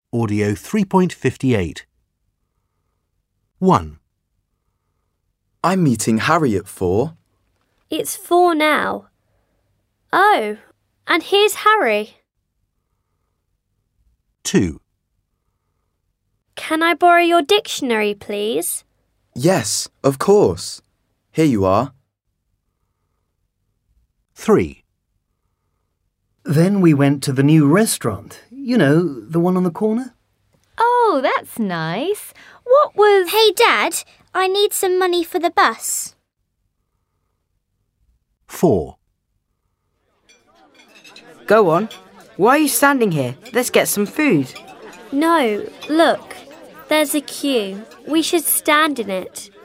Audio 3.58. 1, I'm meeting Harry at 4. It's 4 now. Oh, and here's Harry. 2, Can I borrow your dictionary, please? Yes, of course. Here you are. 3, Then we went to the new restaurant. You know, the one on the corner? Oh, that's nice. What was... Hey, Dad, I need some money for the bus. 4, Go on. Why are you standing here? Let's get some food. No, look, there's a queue. We should stand in it.